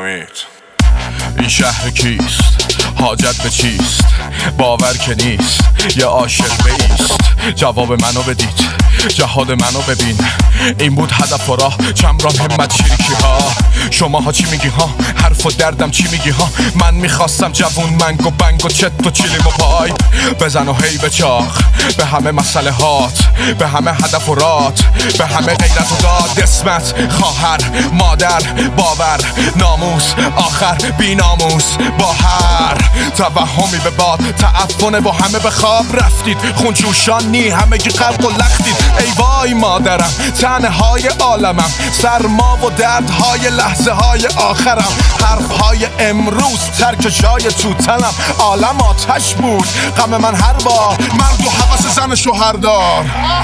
امید. این شهر کیست؟ حاجت به چیست؟ باور که نیست یه عاشق بیست. جواب منو بدید، جهاد منو ببین. این بود هدف و راه، چمران همت چریکی ها. شماها چی میگی ها؟ حرف و دردم چی میگی ها؟ من میخواستم جوون منگ و بنگ و چت و چیلیم و پای بزن و هی به چاق به همه مسئله هات، به همه هدف و رات، به همه غیرت و داد. اسمت، خواهر، مادر، باور، ناموس، آخر بی ناموس با هر توهمی به باد. تعفنه و همه به خواب رفتید، خونجوشانی همه گی غرق و لختید. ای وای مادرم، تنهای عالمم، سرما و دردهای لحظه های آخرم. حرفهای امروز ترک جای توتنم. عالم آتش بود غم من هر بار، مرد و حوث زن شوهردار.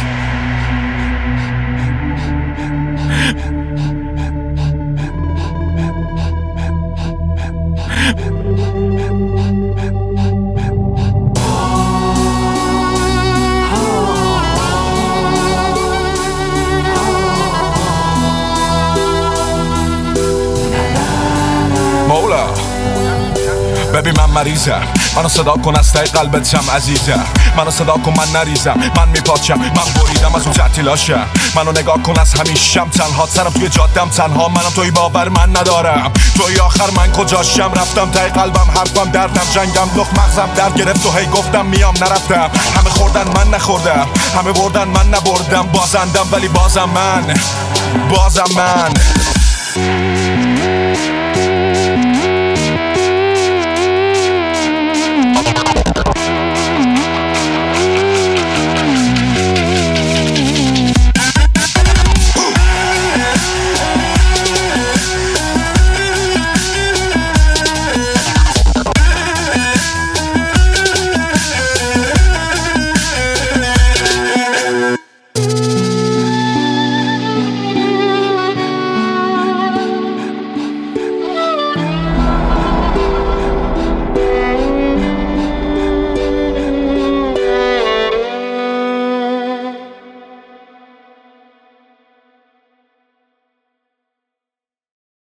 مولا ببین من مریضم، منو صدا کن از تای قلبتم عزیزم. منو صدا کن من نریزم، من میپاچم، من بریدم از اون تعطیلاشم. منو نگاه کن از همیشم تنها، سرم توی جادم تنها. منم توی باور من ندارم، توی آخر من کجاشم؟ رفتم تای قلبم، حرفم دردم، جنگم لخ مغزم درد گرفت و هی گفتم میام نرفتم. همه خوردن من نخوردم، همه بردن من نبردم. بازندم ولی بازم من